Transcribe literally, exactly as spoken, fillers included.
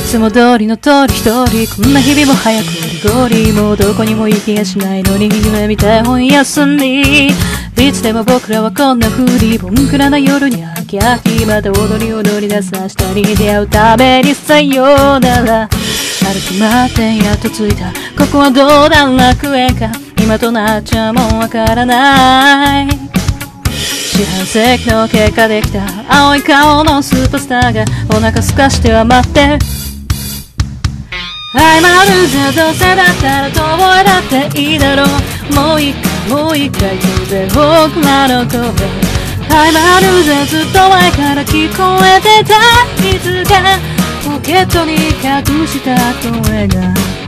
つも通りの通り一人、こんな日々も早くゴリゴリ、もうどこにも行きやしないのに夢みたい本屋さんに、いつでも僕らはこんな風にボンクラな夜に飽き飽き、また踊り踊り出す明日に出会うためにさようなら。歩き回ってやっと着いた、ここはどうだ楽園か、今となっちゃもうわからない。四半世紀の結果できた青い顔のスーパースターがお腹すかしては待って、I'm a loser、 どうせだったら遠いだっていいだろう、もう一回もう一回飛べ僕らの声、 I'm a loser、 ずっと前から聞こえてた、いつかポケットに隠した声が